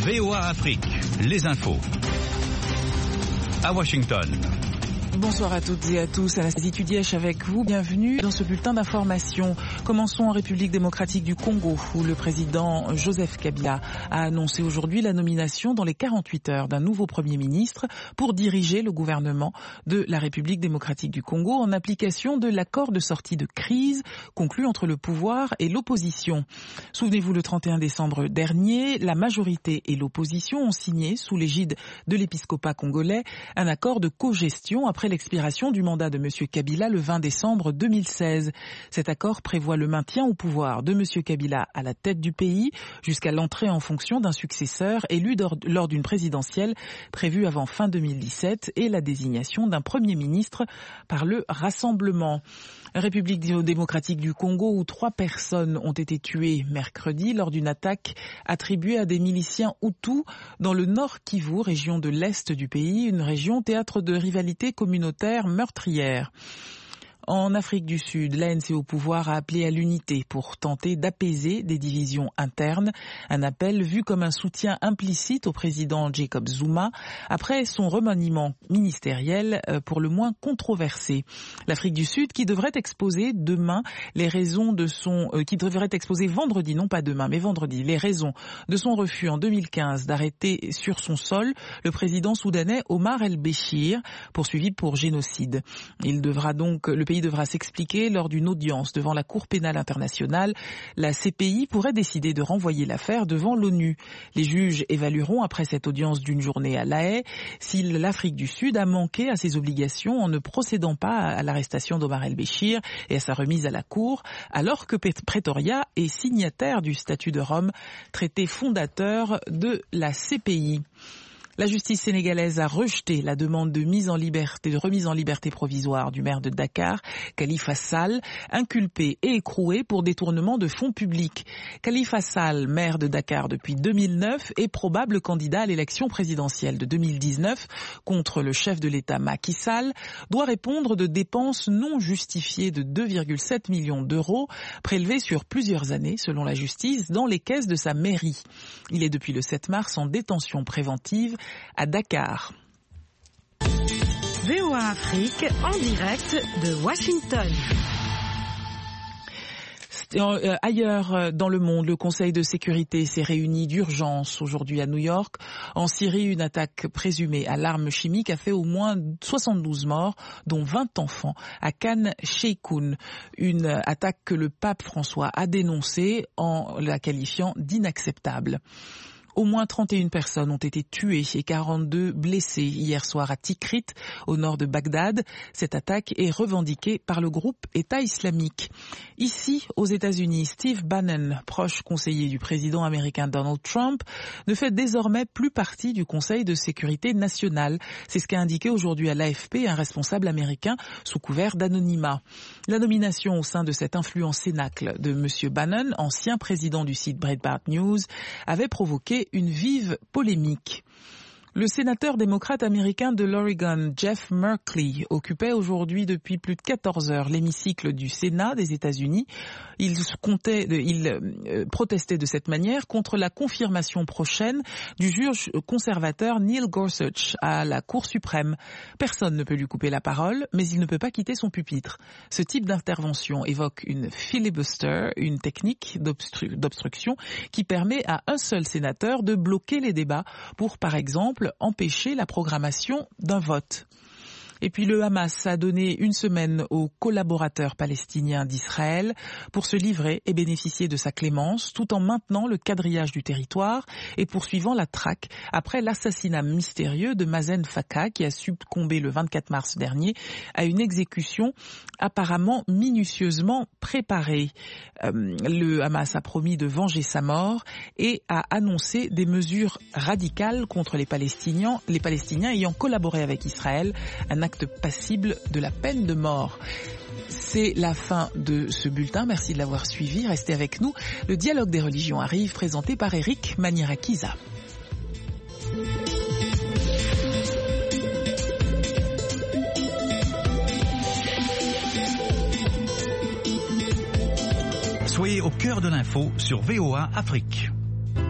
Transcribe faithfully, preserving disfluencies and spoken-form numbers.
V O A Afrique, les infos. À Washington. Bonsoir à toutes et à tous, Anastasie Tudièche avec vous. Bienvenue dans ce bulletin d'information. Commençons en République démocratique du Congo, où le président Joseph Kabila a annoncé aujourd'hui la nomination dans les quarante-huit heures d'un nouveau Premier ministre pour diriger le gouvernement de la République démocratique du Congo en application de l'accord de sortie de crise conclu entre le pouvoir et l'opposition. Souvenez-vous, le trente et un décembre dernier, la majorité et l'opposition ont signé, sous l'égide de l'épiscopat congolais, un accord de cogestion après l'expiration du mandat de M. Kabila le vingt décembre deux mille seize. Cet accord prévoit le maintien au pouvoir de M. Kabila à la tête du pays jusqu'à l'entrée en fonction d'un successeur élu lors d'une présidentielle prévue avant fin deux mille dix-sept et la désignation d'un Premier ministre par le Rassemblement. République démocratique du Congo, où trois personnes ont été tuées mercredi lors d'une attaque attribuée à des miliciens Hutus dans le Nord Kivu, région de l'Est du pays, une région théâtre de rivalité communautaire meurtrière. En Afrique du Sud, l'A N C au pouvoir a appelé à l'unité pour tenter d'apaiser des divisions internes. Un appel vu comme un soutien implicite au président Jacob Zuma après son remaniement ministériel pour le moins controversé. L'Afrique du Sud qui devrait exposer demain les raisons de son, euh, qui devrait exposer vendredi, non pas demain, mais vendredi, les raisons de son refus en deux mille quinze d'arrêter sur son sol le président soudanais Omar el-Béchir, poursuivi pour génocide. Il devra donc, le pays devra s'expliquer lors d'une audience devant la Cour pénale internationale. La C P I pourrait décider de renvoyer l'affaire devant l'ONU. Les juges évalueront après cette audience d'une journée à La Haye si l'Afrique du Sud a manqué à ses obligations en ne procédant pas à l'arrestation d'Omar el-Béchir et à sa remise à la Cour, alors que Pretoria est signataire du statut de Rome, traité fondateur de la C P I. La justice sénégalaise a rejeté la demande de mise en liberté, de remise en liberté provisoire du maire de Dakar, Khalifa Sall, inculpé et écroué pour détournement de fonds publics. Khalifa Sall, maire de Dakar depuis deux mille neuf, est probable candidat à l'élection présidentielle de deux mille dix-neuf contre le chef de l'État Macky Sall, doit répondre de dépenses non justifiées de deux virgule sept millions d'euros prélevées sur plusieurs années, selon la justice, dans les caisses de sa mairie. Il est depuis le sept mars en détention préventive à Dakar. V O A Afrique en direct de Washington. Ailleurs dans le monde, le Conseil de sécurité s'est réuni d'urgence aujourd'hui à New York. En Syrie, une attaque présumée à l'arme chimique a fait au moins soixante-douze morts, dont vingt enfants, à Khan Sheikhoun. Une attaque que le pape François a dénoncée en la qualifiant d'inacceptable. Au moins trente et une personnes ont été tuées et quarante-deux blessées hier soir à Tikrit, au nord de Bagdad. Cette attaque est revendiquée par le groupe État islamique. Ici, aux États-Unis, Steve Bannon, proche conseiller du président américain Donald Trump, ne fait désormais plus partie du Conseil de sécurité nationale. C'est ce qu'a indiqué aujourd'hui à l'A F P un responsable américain sous couvert d'anonymat. La nomination au sein de cet influent cénacle de M. Bannon, ancien président du site Breitbart News, avait provoqué une vive polémique. Le sénateur démocrate américain de l'Oregon, Jeff Merkley, occupait aujourd'hui depuis plus de quatorze heures l'hémicycle du Sénat des États-Unis. Il, comptait, il euh, protestait de cette manière contre la confirmation prochaine du juge conservateur Neil Gorsuch à la Cour suprême. Personne ne peut lui couper la parole, mais il ne peut pas quitter son pupitre. Ce type d'intervention évoque une filibuster, une technique d'obstru- d'obstruction qui permet à un seul sénateur de bloquer les débats pour, par exemple, empêcher la programmation d'un vote. Et puis le Hamas a donné une semaine aux collaborateurs palestiniens d'Israël pour se livrer et bénéficier de sa clémence, tout en maintenant le quadrillage du territoire et poursuivant la traque après l'assassinat mystérieux de Mazen Faka, qui a succombé le vingt-quatre mars dernier à une exécution apparemment minutieusement préparée. Euh, le Hamas a promis de venger sa mort et a annoncé des mesures radicales contre les Palestiniens, les Palestiniens ayant collaboré avec Israël, un acte passible de la peine de mort. C'est la fin de ce bulletin. Merci de l'avoir suivi. Restez avec nous. Le dialogue des religions arrive, présenté par Eric Manierakiza. Soyez au cœur de l'info sur V O A Afrique.